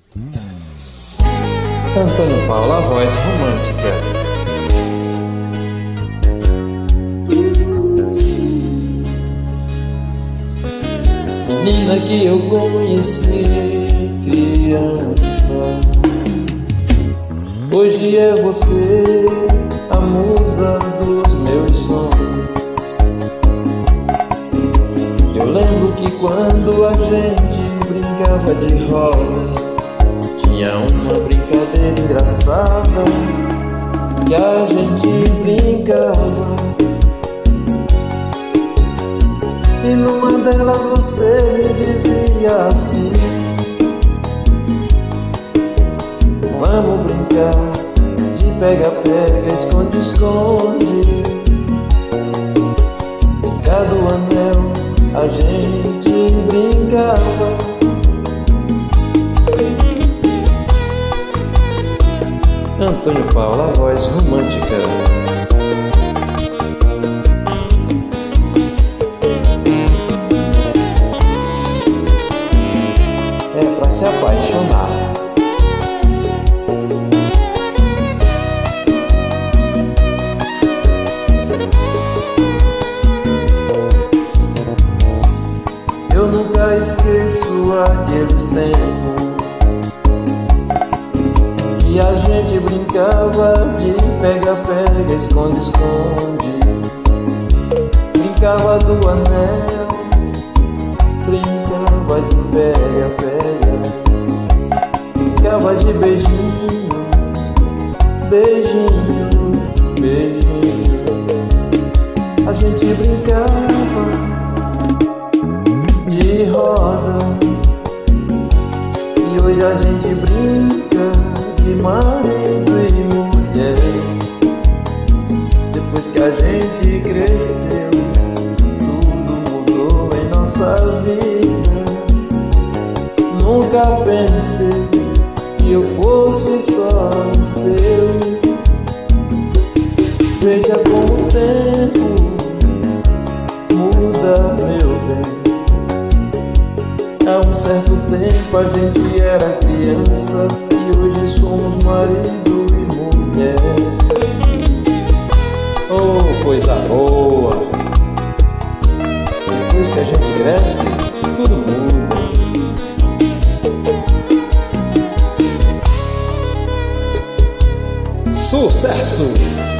Antônio Paula, a voz romântica. Menina que eu conheci criança, hoje é você a musa dos meus sonhos. Eu lembro que quando a gente brincava de roda, tinha uma brincadeira engraçada que a gente brincava. E numa delas você me dizia assim: vamos brincar de pega-pega, esconde-esconde. Brincar do anel, a gente brincava. Antônio Paula, a voz romântica. É pra se apaixonar. Eu nunca esqueço aqueles tempos que a gente brincava de pega-pega, esconde-esconde. Brincava do anel, brincava de pega-pega, brincava de beijinho, beijinho, beijinhos. A gente brincava de roda e hoje a gente brinca de marido e mulher. Depois que a gente cresceu, tudo mudou em nossa vida. Nunca pensei que eu fosse só o seu. Veja como o tempo muda, meu bem. Há um certo tempo a gente era criança e hoje somos marido e mulher. Oh, coisa boa! Depois que a gente cresce, tudo muda. Sucesso!